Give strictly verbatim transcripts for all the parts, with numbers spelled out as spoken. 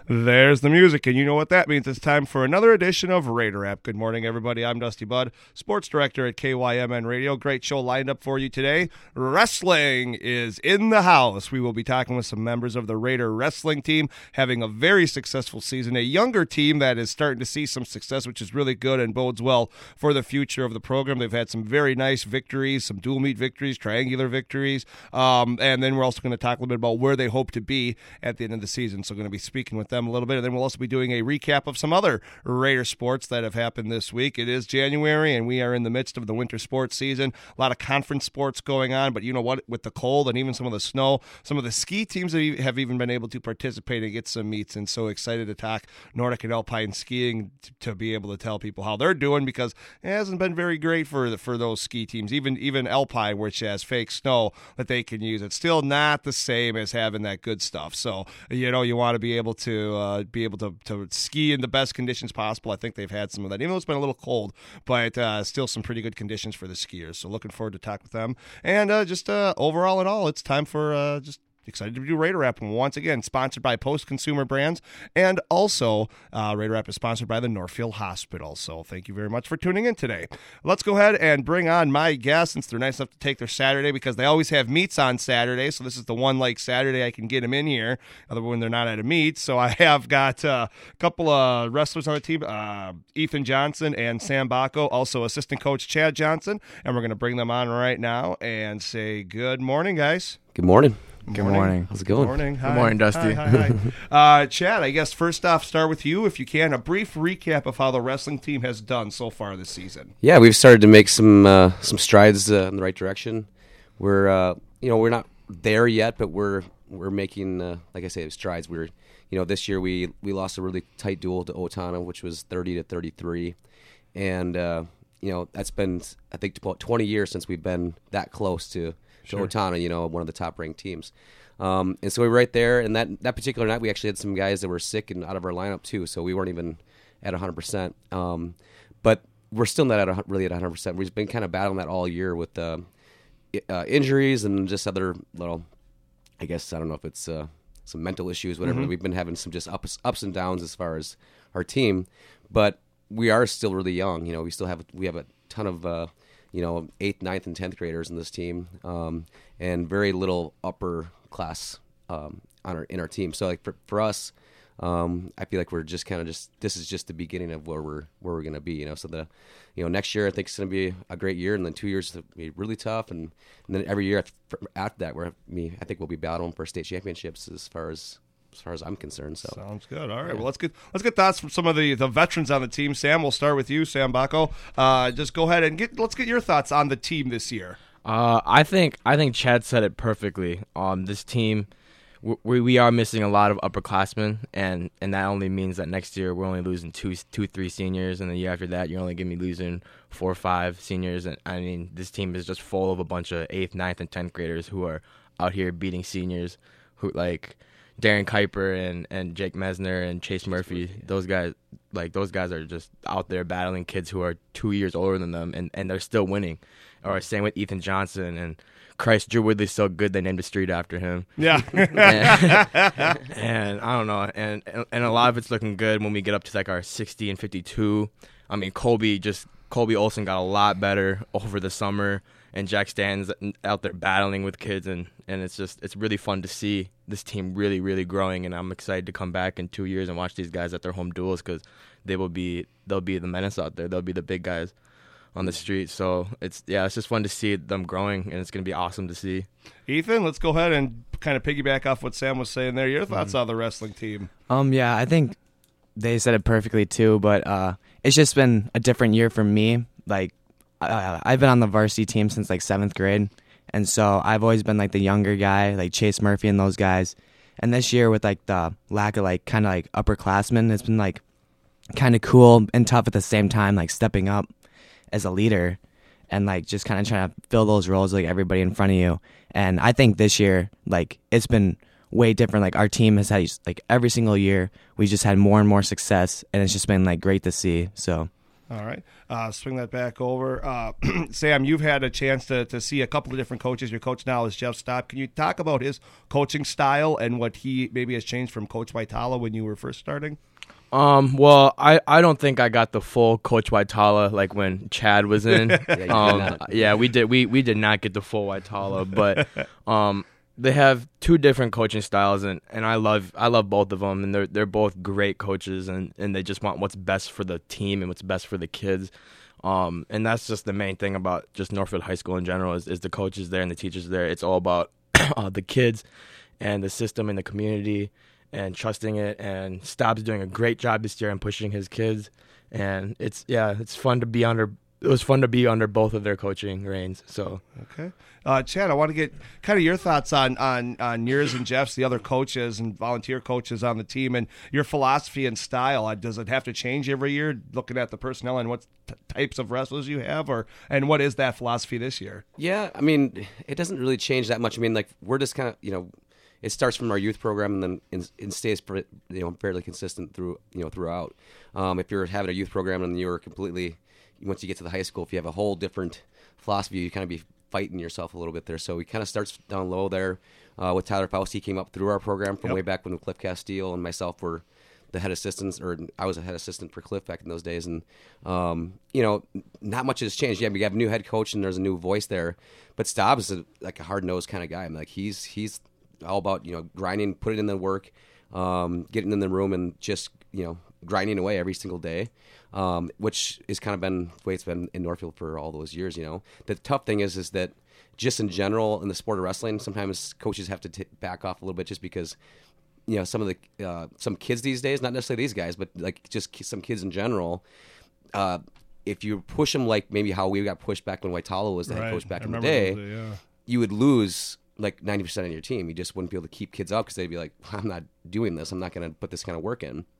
There's the music, and you know what that means. It's time for another edition of Raider App. Good morning, everybody. I'm Dusty Budd, sports director at K Y M N Radio. Great show lined up for you today. Wrestling is in the house. We will be talking with some members of the Raider wrestling team, having a very successful season. A younger team that is starting to see some success, which is really good and bodes well for the future of the program. They've had some very nice victories, some dual meet victories, triangular victories, um, and then we're also going to talk a little bit about where they hope to be at the end of the season. So, going to be speaking with them a little bit, and then we'll also be doing a recap of some other Raider sports that have happened this week. It is January, and we are in the midst of the winter sports season. A lot of conference sports going on, but you know what? With the cold and even some of the snow, some of the ski teams have even been able to participate and get some meets, and so excited to talk Nordic and Alpine skiing to be able to tell people how they're doing, because it hasn't been very great for the, for those ski teams. Even even Alpine, which has fake snow that they can use, it's still not the same as having that good stuff. So you know you want to be able to uh, be able to, to ski in the best conditions possible. I think they've had some of that, even though it's been a little cold, but uh, still some pretty good conditions for the skiers. So looking forward to talk with them. And uh, just uh, overall in all, it's time for uh, just excited to do Raider App. And once again, sponsored by Post Consumer Brands, and also uh, Raider App is sponsored by the Northfield Hospital. So thank you very much for tuning in today. Let's go ahead and bring on my guests, since they're nice enough to take their Saturday, because they always have meets on Saturday. So this is the one like Saturday I can get them in here, other when they're not at a meet. So I have got uh, a couple of wrestlers on the team, uh, Ethan Johnson and Sam Bacco, also assistant coach Chad Johnson, and we're going to bring them on right now and say good morning, guys. Good morning. Good morning. morning. How's it going? Good morning. Hi. Good morning, Dusty. Hi, hi, hi. uh, Chad, I guess first off, start with you, if you can. A brief recap of how the wrestling team has done so far this season. Yeah, we've started to make some uh, some strides uh, in the right direction. We're uh, you know we're not there yet, but we're we're making uh, like I say strides. We're you know this year we, we lost a really tight duel to Otana, which was thirty to thirty-three, and uh, you know that's been I think about twenty years since we've been that close to. Sure. To Otana, you know, one of the top-ranked teams. Um, and so we were right there, and that that particular night we actually had some guys that were sick and out of our lineup too, so we weren't even at one hundred percent. Um, but we're still not at a, really at one hundred percent. We've been kind of battling that all year with uh, uh, injuries and just other little, I guess, I don't know if it's uh, some mental issues, whatever. Mm-hmm. We've been having some just ups, ups and downs as far as our team, but we are still really young. You know, we still have we have a ton of uh, you know, eighth, ninth, and tenth graders in this team, um, and very little upper class um, on our in our team. So, like for, for us, um, I feel like we're just kind of just this is just the beginning of where we're where we're gonna be. You know, so the you know next year I think it's gonna be a great year, and then two years will be really tough, and, and then every year after that, we're me I think we'll be battling for state championships as far as. As far as I'm concerned, so sounds good. All right, well let's get let's get thoughts from some of the, the veterans on the team. Sam, we'll start with you, Sam Bacco. Uh, just go ahead and get let's get your thoughts on the team this year. Uh, I think I think Chad said it perfectly. Um, this team, we we are missing a lot of upperclassmen, and, and that only means that next year we're only losing two two three seniors, and the year after that you're only going to be losing four or five seniors. And I mean, this team is just full of a bunch of eighth, ninth, and tenth graders who are out here beating seniors, who like. Darren Kuiper and, and Jake Mesner and Chase Murphy, those guys, like those guys are just out there battling kids who are two years older than them, and, and they're still winning. Or same with Ethan Johnson and Christ, Drew Woodley's so good they named a street after him. Yeah, and, and I don't know, and and a lot of it's looking good when we get up to like our sixty and fifty-two. I mean, Colby just Colby Olson got a lot better over the summer. And Jack Stan's out there battling with kids, and, and it's just it's really fun to see this team really, really growing. And I'm excited to come back in two years and watch these guys at their home duels, because they will be they'll be the menace out there. They'll be the big guys on the street. So it's yeah, it's just fun to see them growing, and it's going to be awesome to see. Ethan, let's go ahead and kind of piggyback off what Sam was saying there. Your thoughts mm-hmm. on the wrestling team? Um, yeah, I think they said it perfectly too. But uh, it's just been a different year for me. Like. Uh, I've been on the varsity team since like seventh grade, and so I've always been like the younger guy, like Chase Murphy and those guys. And this year with like the lack of like kind of like upperclassmen, it's been like kind of cool and tough at the same time, like stepping up as a leader and like just kind of trying to fill those roles like everybody in front of you. And I think this year, like it's been way different. Like our team has had like every single year, we just had more and more success, and it's just been like great to see. So. All right. Uh, swing that back over. Uh, Sam, you've had a chance to, to see a couple of different coaches. Your coach now is Jeff Stopp. Can you talk about his coaching style and what he maybe has changed from Coach Waitala when you were first starting? Um, well, I, I don't think I got the full Coach Waitala like when Chad was in. Yeah, you um, did not. yeah, we did we, we did not get the full Waitala, but um, they have two different coaching styles, and, and I love I love both of them, and they're they're both great coaches, and, and they just want what's best for the team and what's best for the kids. Um, and that's just the main thing about just Northfield High School in general is, is the coaches there and the teachers there. It's all about uh, the kids and the system and the community and trusting it. And Stopp's doing a great job this year and pushing his kids. And it's yeah, it's fun to be under. It was fun to be under both of their coaching reins. So okay, uh, Chad, I want to get kind of your thoughts on on on yours and Jeff's, the other coaches and volunteer coaches on the team, and your philosophy and style. Uh, does it have to change every year, looking at the personnel and what t- types of wrestlers you have, or and what is that philosophy this year? Yeah, I mean, it doesn't really change that much. I mean, like we're just kind of you know. It starts from our youth program and then in, in stays you know fairly consistent through you know throughout. Um, if you're having a youth program and you're completely once you get to the high school, if you have a whole different philosophy, you kind of be fighting yourself a little bit there. So we kind of starts down low there uh, with Tyler Faust. He came up through our program from Yep. way back when Cliff Castile and myself were the head assistants, or I was a head assistant for Cliff back in those days. And, um, you know, not much has changed. Yeah, we have a new head coach and there's a new voice there. But Stobbs is a, like a hard-nosed kind of guy. I mean, like he's he's all about, you know, grinding, putting in the work, um, getting in the room and just, you know, grinding away every single day, um, which has kind of been the way it's been in Northfield for all those years, you know. The tough thing is is that just in general in the sport of wrestling, sometimes coaches have to t- back off a little bit just because, you know, some of the uh, some kids these days, not necessarily these guys, but like just ki- some kids in general, uh, if you push them like maybe how we got pushed back when Waitala was the head Right. coach back I in the remember day, those, yeah. you would lose like ninety percent of your team. You just wouldn't be able to keep kids up because they'd be like, I'm not doing this. I'm not going to put this kind of work in.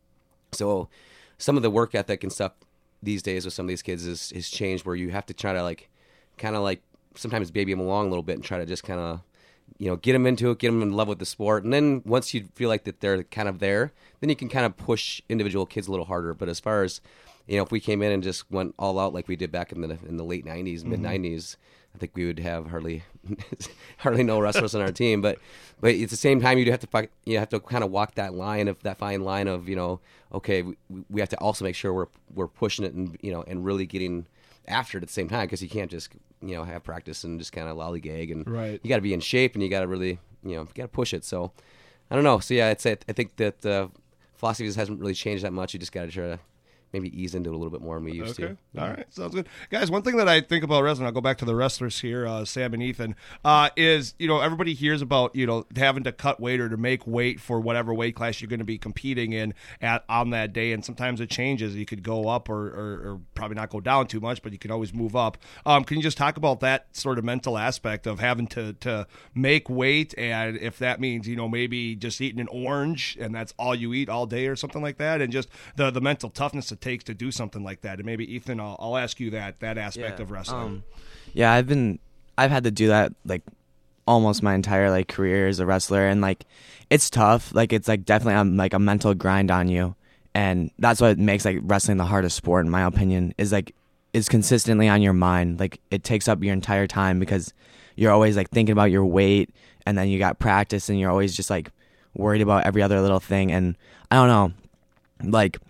So some of the work ethic and stuff these days with some of these kids is, is changed where you have to try to like kind of like sometimes baby them along a little bit and try to just kind of, you know, get them into it, get them in love with the sport. And then once you feel like that they're kind of there, then you can kind of push individual kids a little harder. But as far as, you know, if we came in and just went all out like we did back in the in the late nineties, mid nineties, I think we would have hardly hardly no wrestlers on our team. But but at the same time, you have to you have to kind of walk that line of that fine line of, you know, okay, we, we have to also make sure we're we're pushing it and, you know, and really getting after it at the same time, because you can't just, you know, have practice and just kind of lollygag, and Right. you got to be in shape and you got to really, you know, you got to push it. So I don't know. So yeah, it's I think that uh, philosophy just hasn't really changed that much. You just got to try to maybe ease into it a little bit more than we used Okay. to. All right. Sounds good. Guys, one thing that I think about wrestling, I'll go back to the wrestlers here, uh, Sam and Ethan, uh, is, you know, everybody hears about, you know, having to cut weight or to make weight for whatever weight class you're going to be competing in at on that day. And sometimes it changes. You could go up or, or, or probably not go down too much, but you can always move up. Um, can you just talk about that sort of mental aspect of having to, to make weight, and if that means, you know, maybe just eating an orange and that's all you eat all day or something like that, and just the, the mental toughness it takes to do something like that? And maybe Ethan, I'll, I'll ask you that that aspect Yeah, of wrestling. um, yeah, I've been, I've had to do that like almost my entire like career as a wrestler, and like it's tough. Like it's like definitely um, like a mental grind on you, and that's what makes like wrestling the hardest sport, in my opinion. Is like it's consistently on your mind. Like it takes up your entire time because you're always like thinking about your weight, and then you got practice, and you're always just like worried about every other little thing. And I don't know, like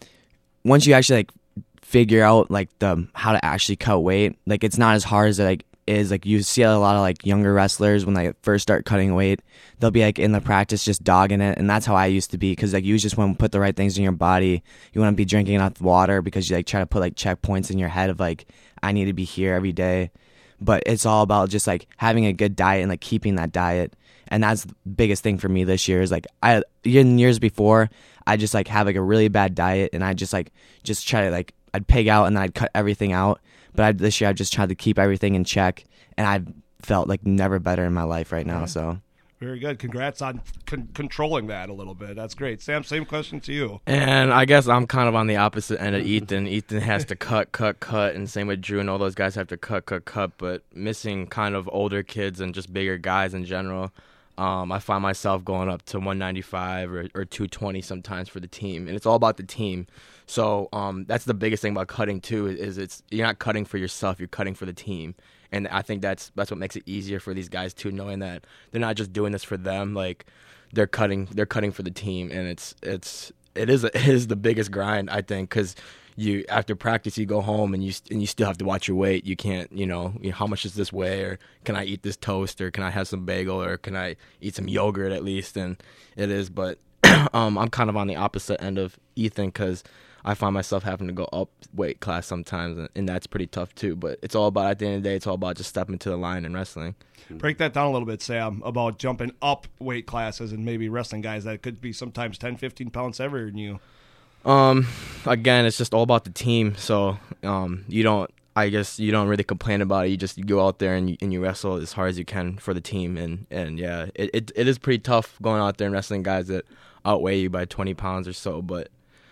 once you actually like figure out like the how to actually cut weight, like it's not as hard as it like is. Like you see a lot of like younger wrestlers when they first start cutting weight, they'll be like in the practice just dogging it, and that's how I used to be, because like you just want to put the right things in your body. You want to be drinking enough water because you like try to put like checkpoints in your head of like I need to be here every day. But it's all about just like having a good diet and like keeping that diet. And that's the biggest thing for me this year is like I in years before I just like have like a really bad diet, and I just like just try to like I'd pig out and then I'd cut everything out. But I, this year I just tried to keep everything in check, and I've felt like never better in my life right now. So Very good. Congrats on con- controlling that a little bit. That's great. Sam, same question to you. And I guess I'm kind of on the opposite end of Ethan. Ethan has to cut, cut, cut, and same with Drew, and all those guys have to cut, cut, cut. But missing kind of older kids and just bigger guys in general, um, I find myself going up to one ninety-five or, or two twenty sometimes for the team. And it's all about the team. So um, that's the biggest thing about cutting too. Is it's you're not cutting for yourself, you're cutting for the team, and I think that's that's what makes it easier for these guys too, knowing that they're not just doing this for them. Like they're cutting, they're cutting for the team, and it's it's it is it is the biggest grind, I think, because you after practice you go home and you and you still have to watch your weight. You can't, you know, you know, how much does this weigh, or can I eat this toast, or can I have some bagel, or can I eat some yogurt at least? And it is, but um, I'm kind of on the opposite end of Ethan because I find myself having to go up weight class sometimes, and, and that's pretty tough too. But it's all about, at the end of the day, it's all about just stepping to the line and wrestling. Break that down a little bit, Sam, about jumping up weight classes and maybe wrestling guys that could be sometimes ten, fifteen pounds heavier than you. Um, again, it's just all about the team. So, um, you don't, I guess you don't really complain about it. You just you go out there and you, and you wrestle as hard as you can for the team. And, and yeah, it, it it is pretty tough going out there and wrestling guys that outweigh you by twenty pounds or so. But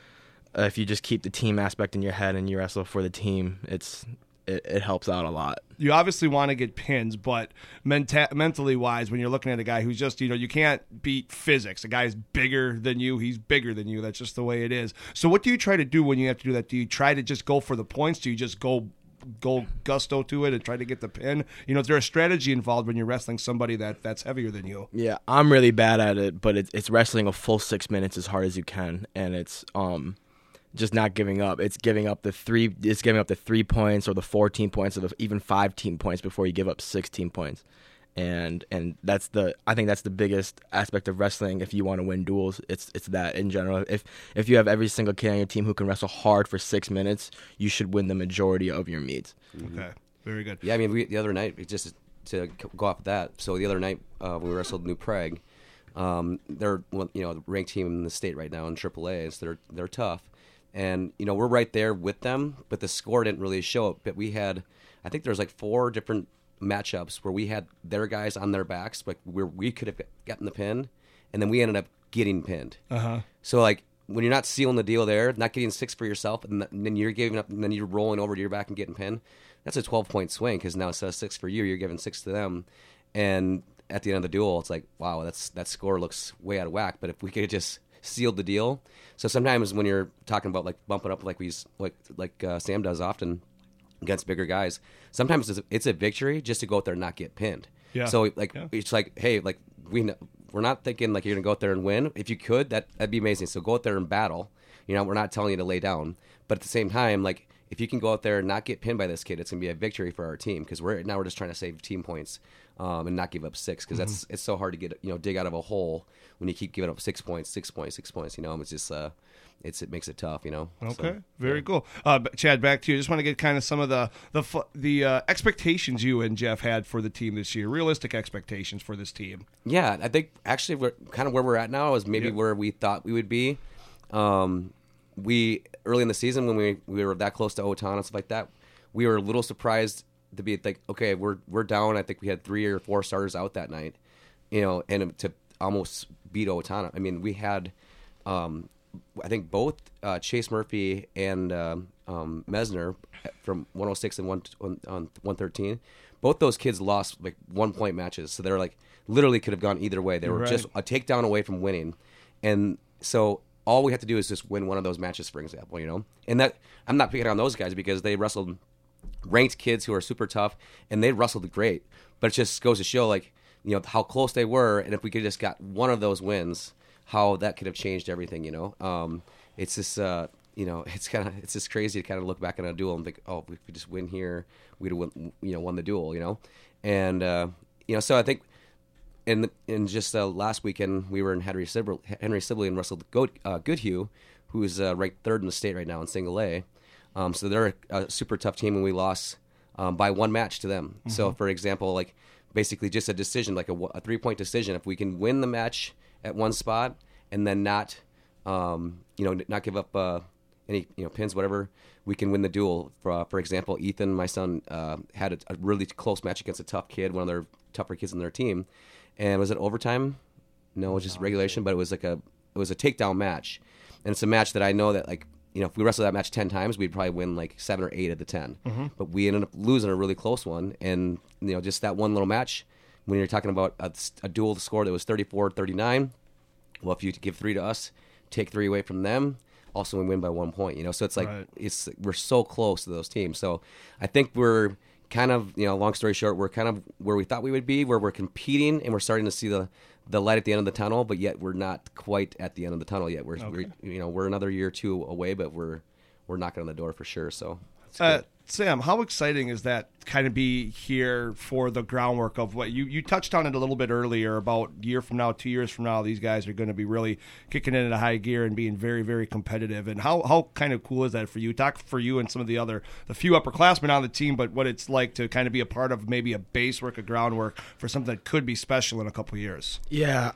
uh, if you just keep the team aspect in your head and you wrestle for the team, it's it, it helps out a lot. You obviously want to get pins, but menta- mentally wise, when you're looking at a guy who's just, you know, you can't beat physics. A guy's bigger than you. He's bigger than you. That's just the way it is. So what do you try to do when you have to do that? Do you try to just go for the points? Do you just go go gusto to it and try to get the pin? You know, is there a strategy involved when you're wrestling somebody that, that's heavier than you? Yeah, I'm really bad at it, but it's, it's wrestling a full six minutes as hard as you can, and it's um. just not giving up. It's giving up the three. It's giving up the three points or the fourteen points or the even five team points before you give up sixteen points, and and that's the. I think that's the biggest aspect of wrestling. If you want to win duels, it's it's that in general. If if you have every single kid on your team who can wrestle hard for six minutes, you should win the majority of your meets. Okay, very good. Yeah, I mean, we, the other night, just to go off of that. So the other night uh, we wrestled New Prague. Um, they're you know the ranked team in the state right now in triple A, so they're they're tough. And, you know, we're right there with them, but the score didn't really show it. But we had, I think there's like four different matchups where we had their guys on their backs, but where we could have gotten the pin, and then we ended up getting pinned. Uh-huh. So, like, when you're not sealing the deal there, not getting six for yourself, and then you're giving up, and then you're rolling over to your back and getting pinned, that's a twelve-point swing because now instead of six for you, you're giving six to them. And at the end of the duel, it's like, wow, that's that score looks way out of whack. But if we could just sealed the deal. So sometimes when you're talking about like bumping up like we like like uh, Sam does often against bigger guys, sometimes it's a, it's a victory just to go out there and not get pinned. Yeah. So like yeah. it's like, hey, like we we're not thinking like you're gonna go out there and win. If you could, that that'd be amazing. So go out there and battle. You know, we're not telling you to lay down, but at the same time, like if you can go out there and not get pinned by this kid, it's gonna be a victory for our team because we're now we're just trying to save team points um, and not give up six because mm-hmm. that's it's so hard to get you know dig out of a hole when you keep giving up six points, six points, six points. You know, it's just uh, it's it makes it tough. You know. Okay, so, very yeah. cool. Uh, Chad, back to you. I just want to get kind of some of the the the uh, expectations you and Jeff had for the team this year. Realistic expectations for this team. Yeah, I think actually we're kind of where we're at now is maybe yep. where we thought we would be. Um, we early in the season when we we were that close to Owatonna and stuff like that, we were a little surprised to be like, okay, we're we're down. I think we had three or four starters out that night, you know, and to almost beat Owatonna. I mean, we had, um, I think both uh, Chase Murphy and um, um, Mesner from one oh six and one on one thirteen. Both those kids lost like one point matches, so they're like literally could have gone either way. They were right. just a takedown away from winning, and so all we have to do is just win one of those matches, for example, you know. And that I'm not picking on those guys because they wrestled ranked kids who are super tough, and they wrestled great. But it just goes to show, like, you know, how close they were, and if we could just got one of those wins, how that could have changed everything, you know. Um, it's just, uh, you know, it's kind of it's just crazy to kind of look back on a duel and think, oh, if we could just win here, we'd have won, you know, won the duel, you know. And uh, you know, so I think in in just uh, last weekend we were in Henry Sibley, Henry Sibley and wrestled Good, uh, Goodhue, who's uh, ranked third in the state right now in single A. Um, so they're a super tough team, and we lost um, by one match to them. Mm-hmm. So, for example, like basically just a decision, like a, a three-point decision. If we can win the match at one spot and then not, um, you know, not give up uh, any you know pins, whatever, we can win the duel. For uh, for example, Ethan, my son, uh, had a, a really close match against a tough kid, one of their tougher kids in their team, and was it overtime? No, it was just regulation, but it was like a it was a takedown match, and it's a match that I know that like. You know, if we wrestled that match ten times, we'd probably win like seven or eight of the ten. Mm-hmm. But we ended up losing a really close one. And, you know, just that one little match, when you're talking about a, a dual score that was thirty-four thirty-nine, well, if you give three to us, take three away from them, also we win by one point. You know, so it's like Right. it's we're so close to those teams. So I think we're kind of, you know, long story short, we're kind of where we thought we would be, where we're competing and we're starting to see the the light at the end of the tunnel, but yet we're not quite at the end of the tunnel yet. We're, Okay. we're you know we're another year or two away, but we're we're knocking on the door for sure. So. It's Uh, good. Sam, how exciting is that kind of be here for the groundwork of what you, you touched on it a little bit earlier about year from now, two years from now, these guys are going to be really kicking in at a high gear and being very, very competitive. And how, how kind of cool is that for you? Talk for you and some of the other, the few upperclassmen on the team, but what it's like to kind of be a part of maybe a base work, a groundwork for something that could be special in a couple of years. Yeah,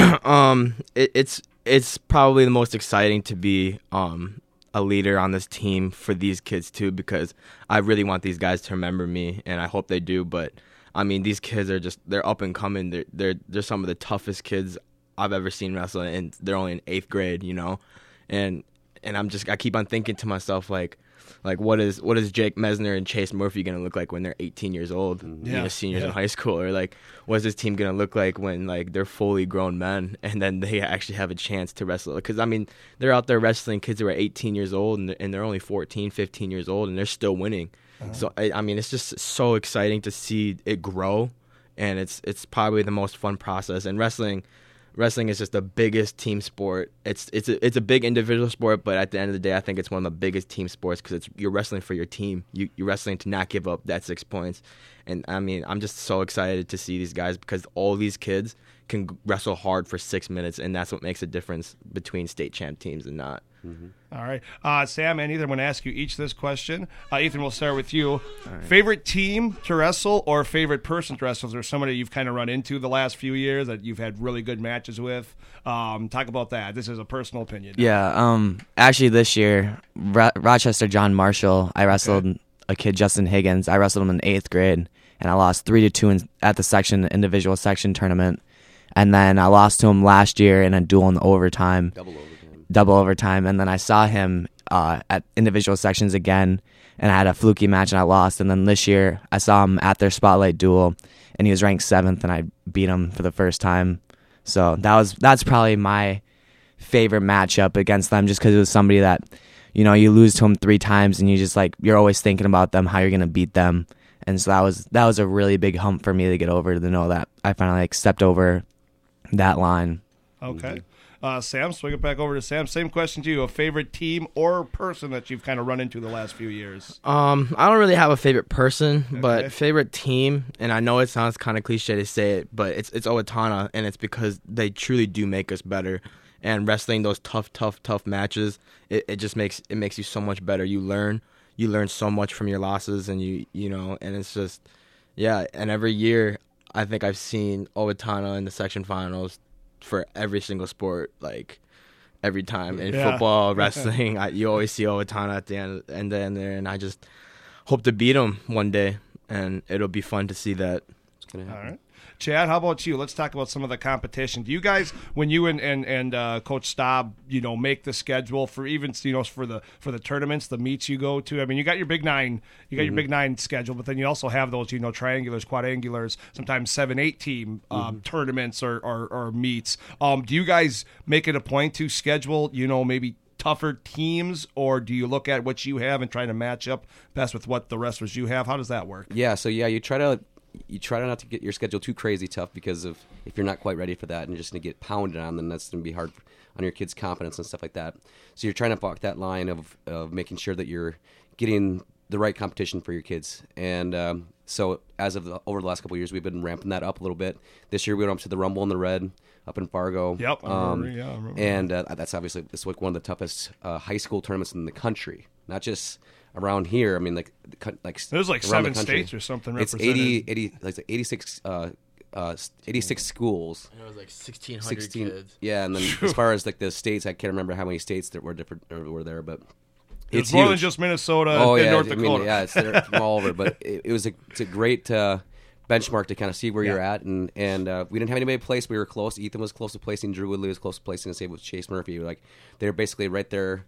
um, it, it's it's probably the most exciting to be um, a leader on this team for these kids too, because I really want these guys to remember me, and I hope they do. But I mean, these kids are just they're up and coming. They're they're they're some of the toughest kids I've ever seen wrestle, and they're only in eighth grade, you know, and and I'm just I keep on thinking to myself like. Like what is what is Jake Mesner and Chase Murphy gonna look like when they're eighteen years old, Yeah. you know, seniors Yeah. in high school, or like what's this team gonna look like when like they're fully grown men and then they actually have a chance to wrestle? Because I mean, they're out there wrestling kids who are eighteen years old and they're, and they're only fourteen, fifteen years old and they're still winning. Uh-huh. So I, I mean, it's just so exciting to see it grow, and it's it's probably the most fun process. And wrestling. Wrestling is just the biggest team sport. It's it's a, it's a big individual sport, but at the end of the day, I think it's one of the biggest team sports because it's you're wrestling for your team. You you're wrestling to not give up that six points, and I mean I'm just so excited to see these guys because all these kids can wrestle hard for six minutes, and that's what makes a difference between state champ teams and not. All right. Uh, Sam and Ethan, I'm going to ask you each this question. Uh, Ethan, we'll start with you. Favorite team to wrestle or favorite person to wrestle? Is there somebody you've kind of run into the last few years that you've had really good matches with? Um, talk about that. This is a personal opinion. Yeah, um, actually this year, Ro- Rochester John Marshall, I wrestled Okay. a kid, Justin Higgins. I wrestled him in eighth grade, and I lost three to two in, at the section individual section tournament. And then I lost to him last year in a duel in overtime. Double overtime. double overtime, and then I saw him uh, at individual sections again, and I had a fluky match and I lost. And then this year I saw him at their spotlight duel, and he was ranked seventh, and I beat him for the first time. So that was that's probably my favorite matchup against them, just because it was somebody that, you know, you lose to him three times, and you just like you're always thinking about them, how you're gonna beat them, and so that was that was a really big hump for me to get over, to know that I finally like stepped over that line. Okay. Uh, Sam, swing it back over to Sam. Same question to you. A favorite team or person that you've kind of run into the last few years? Um, I don't really have a favorite person, Okay. but favorite team, and I know it sounds kind of cliche to say it, but it's it's Owatonna, and it's because they truly do make us better. And wrestling those tough, tough, tough matches, it, it just makes it makes you so much better. You learn, you learn so much from your losses, and you you know, and it's just, yeah. And every year, I think I've seen Owatonna in the section finals for every single sport, like every time in Yeah. football, wrestling, I, you always see Owatonna at the end, and then there, and I just hope to beat him one day, and it'll be fun to see that. It's gonna All happen. right. Chad, how about you? Let's talk about some of the competition. Do you guys, when you and and, and uh, Coach Staub, you know, make the schedule for even you know for the for the tournaments, the meets you go to? I mean, you got your Big Nine, you got your Big Nine schedule, but then you also have those, you know, triangulars, quadrangulars, sometimes seven, eight team um, tournaments or, or or meets. Um, do you guys make it a point to schedule, you know, maybe tougher teams, or do you look at what you have and try to match up best with what the wrestlers you have? How does that work? Yeah, so yeah, you try to you try not to get your schedule too crazy tough, because of if you're not quite ready for that and you're just gonna get pounded on, then that's gonna be hard on your kids' confidence and stuff like that. So you're trying to walk that line of of making sure that you're getting the right competition for your kids. And um, so as of the, over the last couple of years, we've been ramping that up a little bit. This year we went up to the Rumble in the Red up in Fargo. Yep, I Um, remember, yeah, I remember. and uh, that's obviously it's like one of the toughest uh, high school tournaments in the country, not just around here. I mean, like the co- like There's like around the seven country. states or something It's represented. eighty, eighty, like eighty-six, uh, uh, eighty-six schools. It was like sixteen sixteen, yeah, and then as far as like the states, I can't remember how many states that were different or were there, but It's, it's more huge. than just Minnesota oh and yeah, North I Dakota. mean, yeah, it's there from all over. But it, it was a it's a great uh, benchmark to kind of see where you're Yeah. at, and and uh, we didn't have anybody place. We were close. Ethan was close to placing. Drew Woodley was close to placing. The same with Chase Murphy. Like they were basically right there,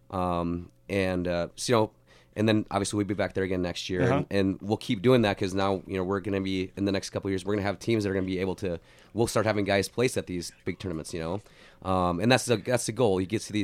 um, and uh, so, you know. And then obviously we'll be back there again next year, Uh-huh. and, and we'll keep doing that because now you know we're going to be in the next couple of years we're going to have teams that are going to be able to. We'll start having guys place at these big tournaments, you know, um, and that's the that's the goal. You get to these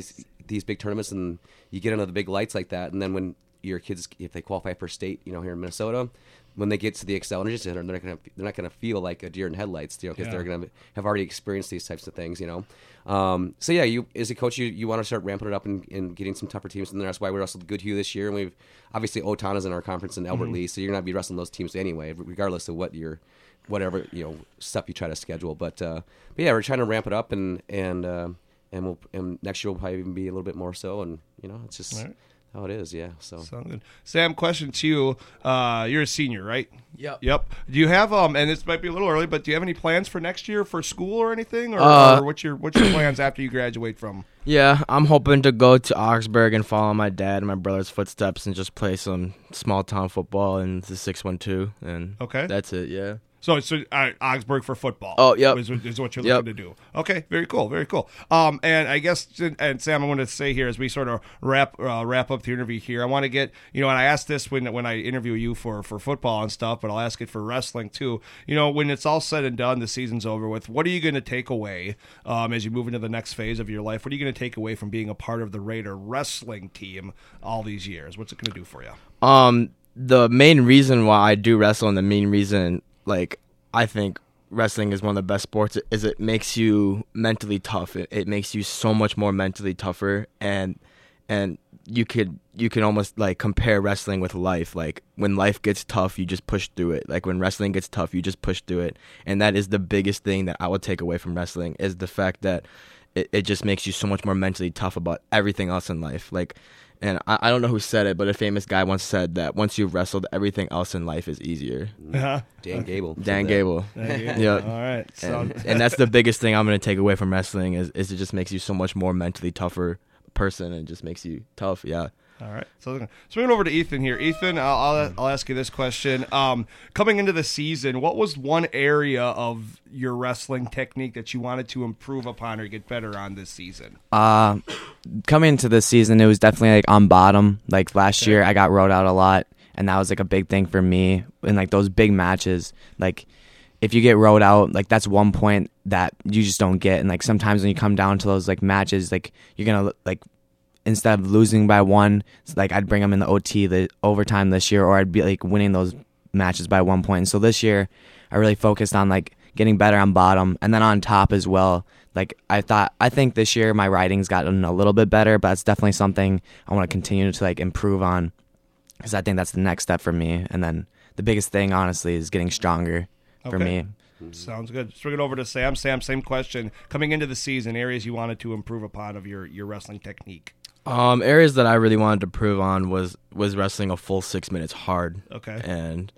these big tournaments and you get into the big lights like that, and then when your kids, if they qualify for state, you know, here in Minnesota, when they get to the Excel Energy Center, they're not going to they're not going to feel like a deer in headlights, you know, because Yeah. they're going to have already experienced these types of things, you know. Um, so yeah, you as a coach, you, you want to start ramping it up and, and getting some tougher teams in there. That's why we wrestled Goodhue this year, and we've obviously Otana's in our conference and Albert Mm-hmm. Lee, so you're going to be wrestling those teams anyway, regardless of what your whatever you know stuff you try to schedule. But uh, but yeah, we're trying to ramp it up, and and uh, and we'll and next year will probably even be a little bit more so, and you know, it's just. All right. How it is, yeah. So, Sounds good. Sam, question to you. Uh, you're a senior, right? Yep. Yep. Do you have um? And this might be a little early, but do you have any plans for next year for school or anything, or, Uh, or what's your what's your plans after you graduate from? Yeah, I'm hoping to go to Augsburg and follow my dad and my brother's footsteps and just play some small town football in the six one two, and Okay. that's it. Yeah. So, so uh, Augsburg for football. Oh, yep. Is, is what you're Yep. looking to do. Okay, very cool, very cool. Um, and I guess, and Sam, I want to say here as we sort of wrap uh, wrap up the interview here, I want to get, you know, and I asked this when when I interview you for for football and stuff, but I'll ask it for wrestling too. You know, when it's all said and done, the season's over with. What are you going to take away um, as you move into the next phase of your life? What are you going to take away from being a part of the Raider wrestling team all these years? What's it going to do for you? Um, the main reason why I do wrestle, and the main reason, like, I think wrestling is one of the best sports, is it makes you mentally tough. It, it makes you so much more mentally tougher, and and you could you can almost like compare wrestling with life. Like when life gets tough, you just push through it. Like when wrestling gets tough, you just push through it. And that is the biggest thing that I would take away from wrestling, is the fact that it, it just makes you so much more mentally tough about everything else in life. Like, and I, I don't know who said it, but a famous guy once said that once you've wrestled, everything else in life is easier. Uh-huh. Dan Gable. said Dan that. Gable. Yeah. Yep. All right. So, And, and that's the biggest thing I'm going to take away from wrestling, is, is it just makes you so much more mentally tougher person, and just makes you tough. Yeah. all right. So swinging over to Ethan here. Ethan, I'll, I'll, I'll ask you this question. Um, coming into the season, what was one area of your wrestling technique that you wanted to improve upon or get better on this season? Uh, coming into this season, it was definitely like on bottom. Like last Okay. year, I got rode out a lot, and that was like a big thing for me in like those big matches. Like if you get rode out, like that's one point that you just don't get. And like sometimes when you come down to those like matches, like you're gonna like instead of losing by one, it's like I'd bring them in the O T, the overtime this year, or I'd be like winning those matches by one point. And so this year, I really focused on like getting better on bottom and then on top as well. Like I thought, I think this year my riding's gotten a little bit better, but it's definitely something I want to continue to like improve on, because I think that's the next step for me. And then the biggest thing, honestly, is getting stronger for Okay. me. Sounds good. Swing it over to Sam. Sam, same question. Coming into the season, areas you wanted to improve upon of your, your wrestling technique. Um, areas that I really wanted to prove on was was wrestling a full six minutes hard. Okay. And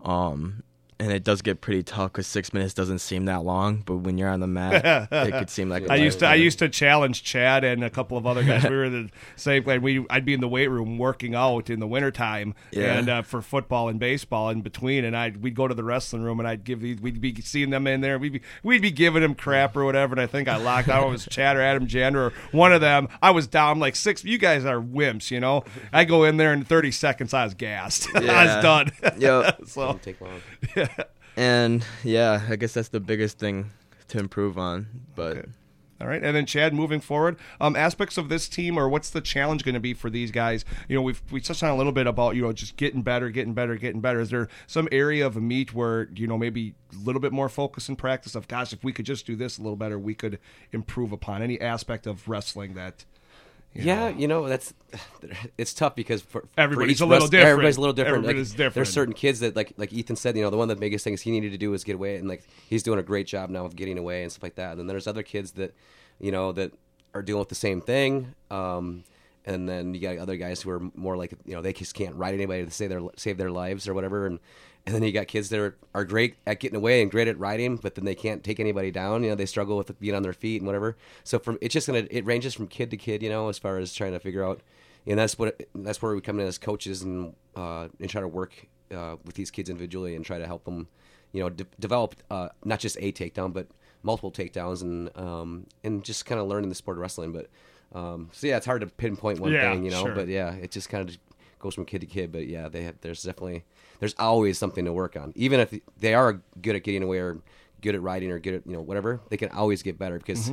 um, and it does get pretty tough because six minutes doesn't seem that long, but when you're on the mat, it could seem like a I used to I lifetime. used to challenge Chad and a couple of other guys. We were the same way. We I'd be in the weight room working out in the wintertime Yeah. and uh, for football and baseball in between, and I we'd go to the wrestling room and I'd give these, we'd be seeing them in there. We'd be we'd be giving them crap or whatever. And I think I locked out. It was Chad or Adam Jander or one of them. I was down like six. You guys are wimps, you know. I go in there in thirty seconds. I was gassed. I Yeah. was done. Yep. So Doesn't take long. And yeah, I guess that's the biggest thing to improve on. But Okay. All right, and then Chad, moving forward, um, aspects of this team, or what's the challenge going to be for these guys? You know, we've we touched on a little bit about you know just getting better, getting better, getting better. Is there some area of a meet where you know maybe a little bit more focus and practice of, gosh, if we could just do this a little better, we could improve upon any aspect of wrestling that? You Yeah, know, you know that's it's tough because for, for Everybody's each a little wrest- different. Everybody's a little different. Like, Everybody's different. There's certain kids that like like Ethan said, you know, the one of the biggest things he needed to do was get away, and like he's doing a great job now of getting away and stuff like that. And then there's other kids that you know that are dealing with the same thing. Um, and then you got other guys who are more like you know they just can't ride anybody to save their save their lives or whatever. And and then you got kids that are, are great at getting away and great at riding, but then they can't take anybody down. You know, they struggle with being on their feet and whatever. So from it's just gonna it ranges from kid to kid, you know, as far as trying to figure out. And that's what that's where we come in as coaches and uh, and try to work uh, with these kids individually and try to help them, you know, de- develop uh, not just a takedown but multiple takedowns and um, and just kind of learning the sport of wrestling. But um, so yeah, it's hard to pinpoint one Yeah, thing, you know. sure. But yeah, it just kind of goes from kid to kid. But yeah, they have, there's definitely there's always something to work on. Even if they are good at getting away or good at riding or good at you know whatever, they can always get better because. Mm-hmm.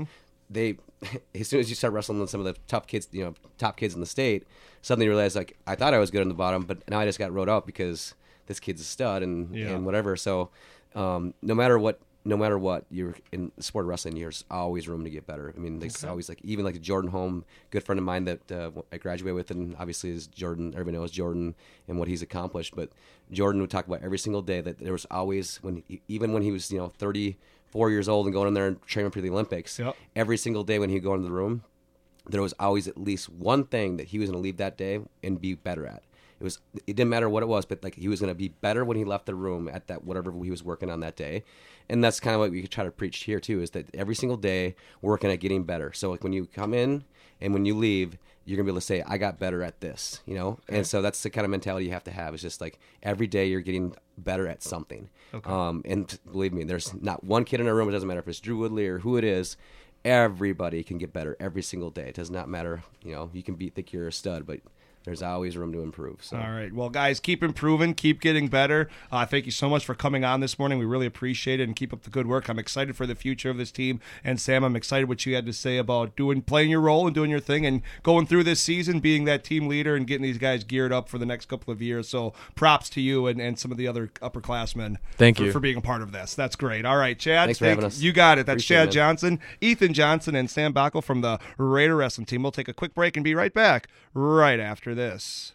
they, as soon as you start wrestling with some of the tough kids, you know, top kids in the state, suddenly you realize, like, I thought I was good on the bottom, but now I just got wrote out because this kid's a stud and, Yeah. and whatever. So um, no matter what, no matter what, you're in the sport of wrestling, there's always room to get better. I mean, there's Okay. always, like, even like Jordan Holm, good friend of mine that uh, I graduated with, and obviously is Jordan, everybody knows Jordan and what he's accomplished, but Jordan would talk about every single day that there was always, when he, even when he was, you know, thirty-four years old and going in there and training for the Olympics, Yep. every single day when he'd go into the room, there was always at least one thing that he was going to leave that day and be better at. It was, it didn't matter what it was, but like he was going to be better when he left the room at that whatever he was working on that day. And that's kind of what we could try to preach here too, is that every single day we're working at getting better. So like when you come in and when you leave, you're gonna be able to say, I got better at this, you know? Okay. And so that's the kind of mentality you have to have. It's just like every day you're getting better at something. Okay. Um, and believe me, there's not one kid in a room, it doesn't matter if it's Drew Woodley or who it is, everybody can get better every single day. It does not matter, you know, you can be, think you're a stud, but there's always room to improve. So. All right. Well, guys, keep improving, keep getting better. Uh, thank you so much for coming on this morning. We really appreciate it, and keep up the good work. I'm excited for the future of this team. And Sam, I'm excited what you had to say about doing, playing your role and doing your thing, and going through this season, being that team leader and getting these guys geared up for the next couple of years. So props to you and, and some of the other upperclassmen. Thank for, you for being a part of this. That's great. All right, Chad. Thanks for thank, having us. You got it. That's Appreciate Chad it, Johnson, Ethan Johnson, and Sam Backel from the Raider Wrestling Team. We'll take a quick break and be right back right after this.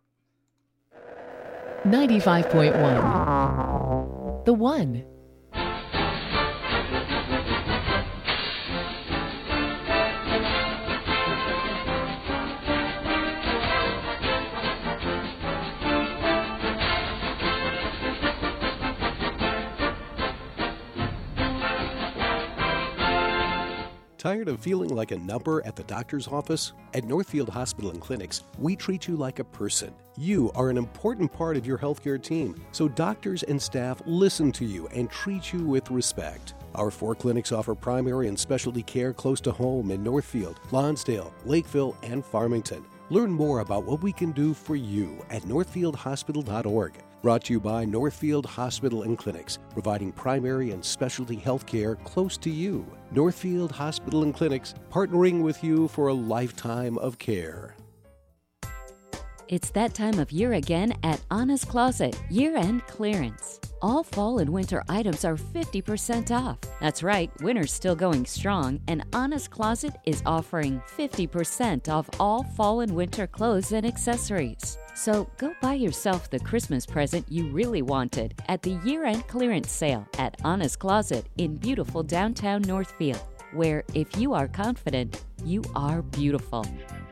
ninety-five point one. The One. Tired of feeling like a number at the doctor's office? At Northfield Hospital and Clinics, we treat you like a person. You are an important part of your healthcare team, so doctors and staff listen to you and treat you with respect. Our four clinics offer primary and specialty care close to home in Northfield, Lonsdale, Lakeville, and Farmington. Learn more about what we can do for you at northfield hospital dot org. Brought to you by Northfield Hospital and Clinics, providing primary and specialty health care close to you. Northfield Hospital and Clinics, partnering with you for a lifetime of care. It's that time of year again at Anna's Closet, year-end clearance. All fall and winter items are fifty percent off. That's right, winter's still going strong, and Anna's Closet is offering fifty percent off all fall and winter clothes and accessories. So go buy yourself the Christmas present you really wanted at the year-end clearance sale at Anna's Closet in beautiful downtown Northfield, where if you are confident, you are beautiful.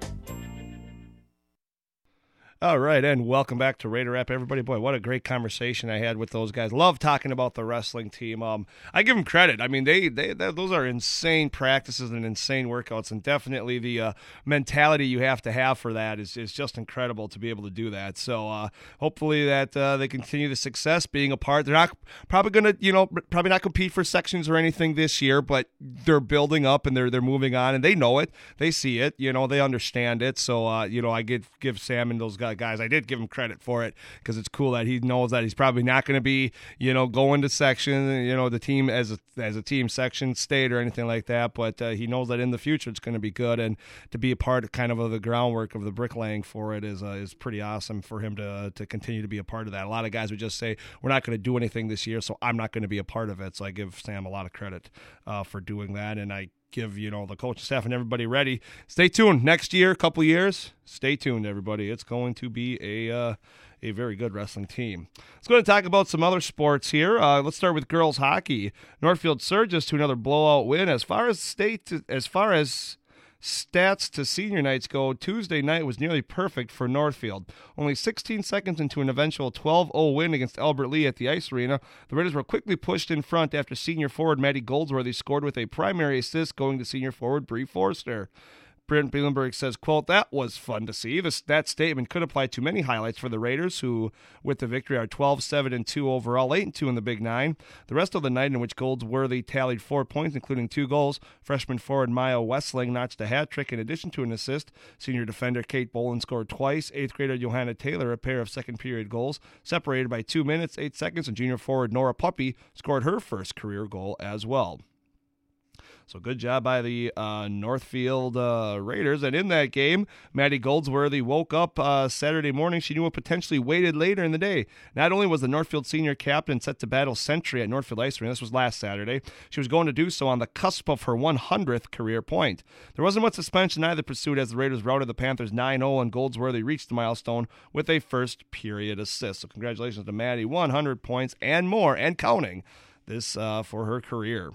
All right, and welcome back to Raider Rap, everybody. Boy, what a great conversation I had with those guys. Love talking about the wrestling team. Um, I give them credit. I mean, they, they, they those are insane practices and insane workouts, and definitely the uh, mentality you have to have for that is, is just incredible to be able to do that. So uh, hopefully that uh, they continue the success being a part. They're not probably going to, you know, probably not compete for sections or anything this year, but they're building up and they're they're moving on, and they know it. They see it. You know, they understand it. So uh, you know, I give give Sam and those guys. guys. I did give him credit for it because it's cool that he knows that he's probably not going to be, you know, going to section, you know, the team as a as a team section state or anything like that. But uh, he knows that in the future it's going to be good, and to be a part of kind of, of the groundwork of the bricklaying for it is uh, is pretty awesome for him to uh, to continue to be a part of that. A lot of guys would just say we're not going to do anything this year, so I'm not going to be a part of it. So I give Sam a lot of credit uh, for doing that, and I give, you know, the coaching staff and everybody ready. Stay tuned. Next year, couple years, stay tuned, everybody. It's going to be a uh, a very good wrestling team. Let's go and talk about some other sports here. Uh, let's start with girls hockey. Northfield surges to another blowout win. As far as state, as far as stats to senior nights go, Tuesday night was nearly perfect for Northfield. Only sixteen seconds into an eventual twelve oh win against Albert Lee at the Ice Arena, the Raiders were quickly pushed in front after senior forward Maddie Goldsworthy scored with a primary assist going to senior forward Bree Forster. Brent Bielenberg says, quote, "That was fun to see. This, that statement could apply to many highlights for the Raiders, who, with the victory, are twelve seven and two overall, eight and two in the Big Nine. The rest of the night, in which Goldsworthy tallied four points, including two goals, freshman forward Maya Westling notched a hat trick in addition to an assist. Senior defender Kate Boland scored twice. Eighth grader Johanna Taylor a pair of second-period goals, separated by two minutes, eight seconds, and junior forward Nora Puppy scored her first career goal as well." So good job by the uh, Northfield uh, Raiders. And in that game, Maddie Goldsworthy woke up uh, Saturday morning. She knew it potentially waited later in the day. Not only was the Northfield senior captain set to battle Century at Northfield Ice Arena, this was last Saturday, she was going to do so on the cusp of her one hundredth career point. There wasn't much suspense in either pursuit as the Raiders routed the Panthers nine oh, and Goldsworthy reached the milestone with a first period assist. So congratulations to Maddie, one hundred points and more, and counting this uh, for her career.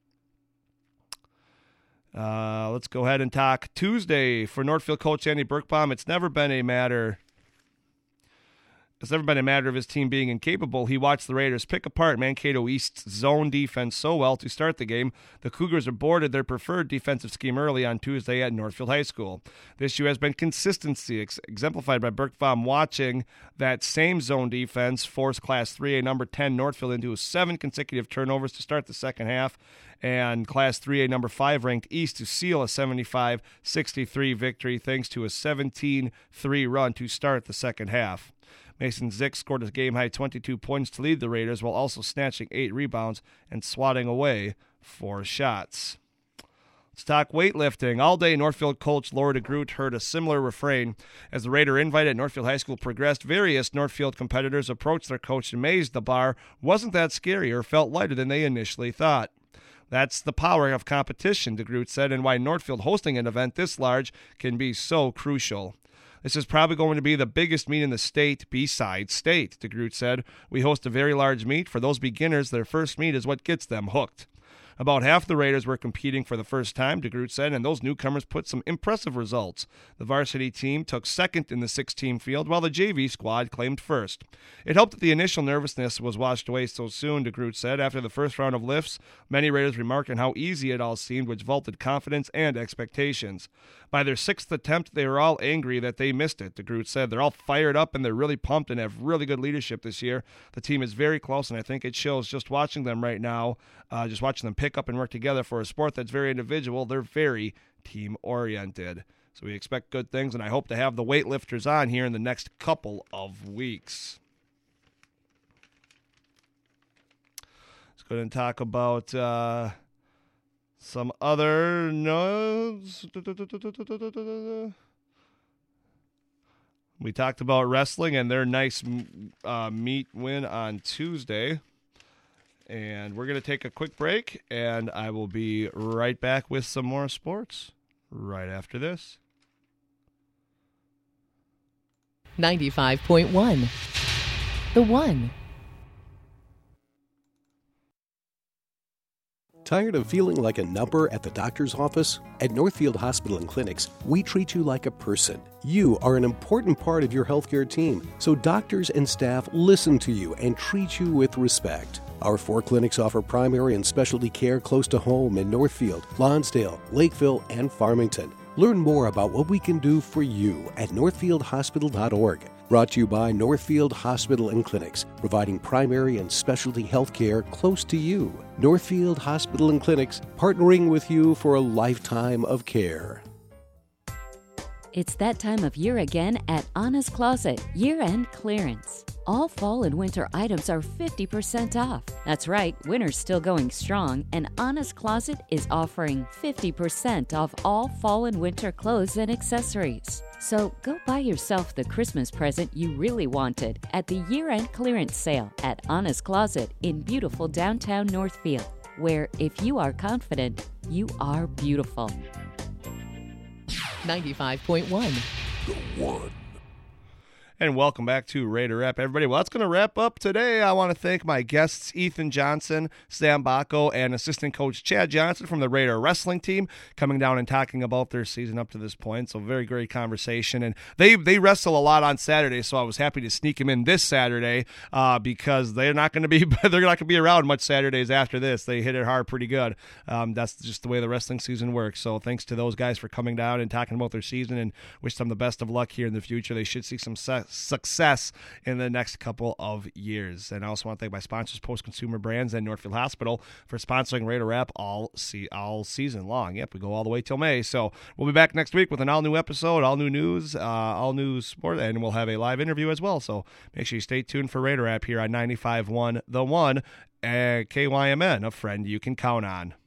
Uh, let's go ahead and talk Tuesday for Northfield coach Andy Birkbaum. It's never been a matter It's never been a matter of his team being incapable. He watched the Raiders pick apart Mankato East's zone defense so well to start the game, the Cougars aborted their preferred defensive scheme early on Tuesday at Northfield High School. The issue has been consistency, ex- exemplified by Birkbaum watching that same zone defense force Class three A number ten Northfield into seven consecutive turnovers to start the second half, and Class three A number five ranked East to seal a seventy-five sixty-three victory thanks to a seventeen three run to start the second half. Mason Zick scored a game-high twenty-two points to lead the Raiders while also snatching eight rebounds and swatting away four shots. Let's talk weightlifting. All day, Northfield coach Laura DeGroot heard a similar refrain. As the Raider invite at Northfield High School progressed, various Northfield competitors approached their coach amazed the bar wasn't that scary or felt lighter than they initially thought. That's the power of competition, DeGroot said, and why Northfield hosting an event this large can be so crucial. This is probably going to be the biggest meet in the state besides state, DeGroot said. We host a very large meet. For those beginners, their first meet is what gets them hooked. About half the Raiders were competing for the first time, DeGroot said, and those newcomers put some impressive results. The varsity team took second in the six-team field, while the J V squad claimed first. It helped that the initial nervousness was washed away so soon, DeGroot said. After the first round of lifts, many Raiders remarked on how easy it all seemed, which vaulted confidence and expectations. By their sixth attempt, they were all angry that they missed it, DeGroot said. They're all fired up and they're really pumped and have really good leadership this year. The team is very close, and I think it shows just watching them right now, uh, just watching them pick up and work together for a sport that's very individual. They're very team-oriented. So we expect good things, and I hope to have the weightlifters on here in the next couple of weeks. Let's go ahead and talk about uh, some other notes. We talked about wrestling and their nice uh, meet win on Tuesday. And we're going to take a quick break, and I will be right back with some more sports right after this. ninety-five point one. The One. Tired of feeling like a number at the doctor's office? At Northfield Hospital and Clinics, we treat you like a person. You are an important part of your healthcare team, so doctors and staff listen to you and treat you with respect. Our four clinics offer primary and specialty care close to home in Northfield, Lonsdale, Lakeville, and Farmington. Learn more about what we can do for you at northfield hospital dot org. Brought to you by Northfield Hospital and Clinics, providing primary and specialty health care close to you. Northfield Hospital and Clinics, partnering with you for a lifetime of care. It's that time of year again at Anna's Closet, year-end clearance. All fall and winter items are fifty percent off. That's right, winter's still going strong, and Anna's Closet is offering fifty percent off all fall and winter clothes and accessories. So go buy yourself the Christmas present you really wanted at the year-end clearance sale at Anna's Closet in beautiful downtown Northfield, where if you are confident, you are beautiful. ninety-five point one. The One. And welcome back to Raider Rap, everybody. Well, that's going to wrap up today. I want to thank my guests, Ethan Johnson, Sam Bacco, and assistant coach Chad Johnson from the Raider wrestling team, coming down and talking about their season up to this point. So very great conversation. And they they wrestle a lot on Saturday, so I was happy to sneak them in this Saturday uh, because they're not going to be they're not going to be around much Saturdays after this. They hit it hard pretty good. Um, that's just the way the wrestling season works. So thanks to those guys for coming down and talking about their season, and wish them the best of luck here in the future. They should see some success. success in the next couple of years. And I also want to thank my sponsors, Post Consumer Brands and Northfield Hospital, for sponsoring Raider Rap all see all season long. Yep, we go all the way till May. So we'll be back next week with an all new episode, all new news, uh, all new sport, and we'll have a live interview as well. So make sure you stay tuned for Raider Rap here on ninety-five point one, The One, uh, K Y M N, a friend you can count on.